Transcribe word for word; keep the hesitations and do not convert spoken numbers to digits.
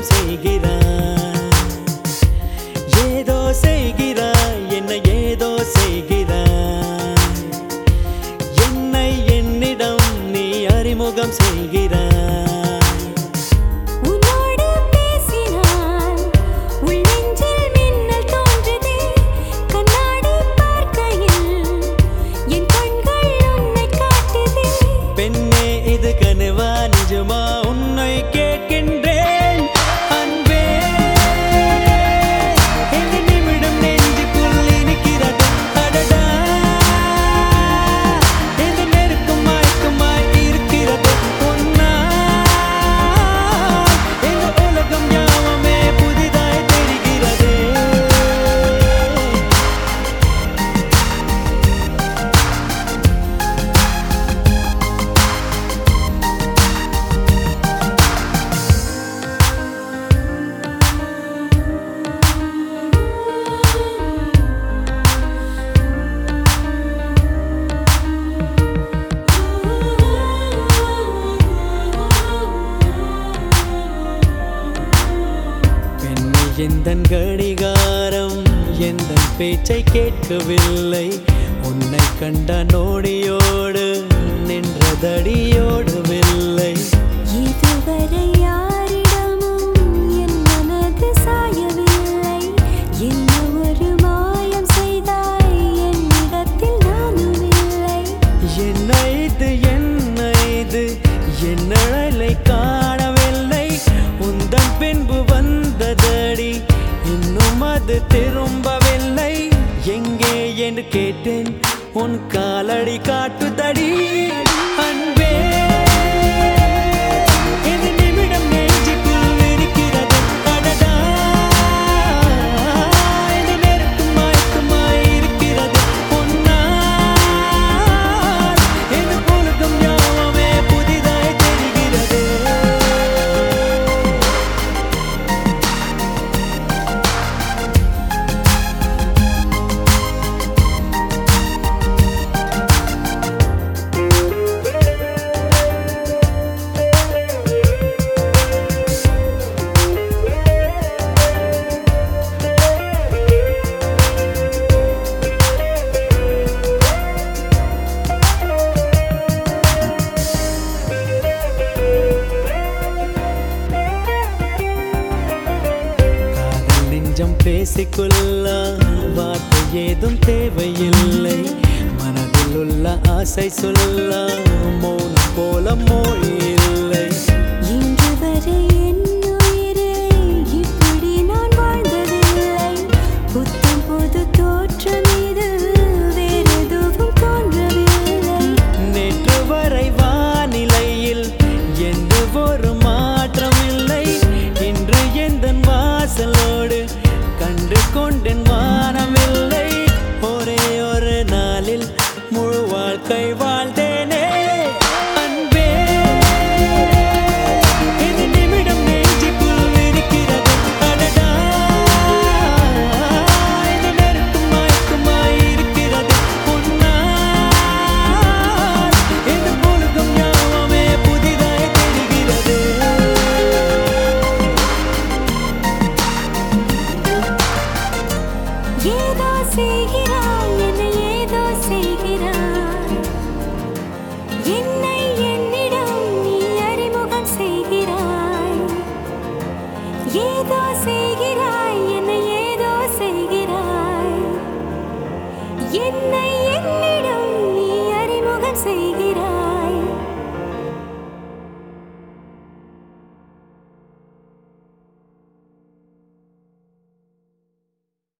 அறிமுகம் செய்கிறாய். ஏதோ செய்கிறாய், என்னை ஏதோ செய்கிறாய். என்னை என்னிடம் நீ அறிமுகம் செய்கிறாய். பெண்ணே இது கனவா நிஜமா உன்னை கேட்கின்றேன் அன்பே. இந்த நிமிடம் நெஞ்சுக்குள் இனிக்கிறது அடடா. இந்த நெருக்கம் மயக்கமாய் இருக்கிறது உன்னால். இந்த உலகம் யாவுமே புதிதாய் தெரிகிறது. எந்தன் கடிகாரம் எந்தன் பேச்சை கேட்கவில்லை. உன்னை கண்ட நோடியோடு நின்றதடியோடவில்லை. இதுவரை யாரிடமும் என் மனது சாயவில்லை. என்ன ஒரு மாயம் செய்தாய் என்னிடத்தில் நானும் இல்லை. என்ன இது என்ன இது என் நிழலை காணவில்லை. உந்தன் பின்பு வந்ததடி இன்னும் அது திரும்பவில்லை. எங்கே என்று கேட்டேன் உன் காலடி காட்டுதடி அன்பே. இந்த நிமிடம் நெஞ்சுக்குள் இருக்கிறது அடடா. இந்த நெருக்கம் மயக்கமாய் இருக்கிறது உன்னால். இந்த உலகம் யாவுமே புதிதாய் தெரிகிறது. நெஞ்சம் பேசிக்கொள்ள வார்த்தை ஏதும் தேவையில்லை. மனதில் உள்ள ஆசை சொல்ல மௌனம் போல மொழி இல்லை. இன்று வரை என் உயிரை இப்படி நான் வாழ்ந்ததில்லை. புத்தம் புது தோற்றம் இது வேறெதுவும் தோன்றவில்லை. நேற்று வரை வானிலையில் எந்த ஒரு மாற்றம் இல்லை. இன்று எந்த வாசலோடு கண்டு கொண்டேன் வானமில்லை. ஒரே ஒரு நாளில் முழு வாழ்க்கை வாழ்ந்தேனே அன்பே. இந்த நிமிடம் நெஞ்சுக்குள் இருக்கிறது அடடா. இந்த நெருக்கம் மயக்கமாய் இருக்கிறது உன்னால். இந்த உலகம் யாவுமே புதிதாய் தெரிகிறது. ஏதோ செய்கிறாய், என்னை ஏதோ செய்கிறாய். என்னை என்னிடம் நீ அறிமுகம் செய்கிறாய். ஏதோ செய்கிறாய், என்னை ஏதோ செய்கிறாய். என்னை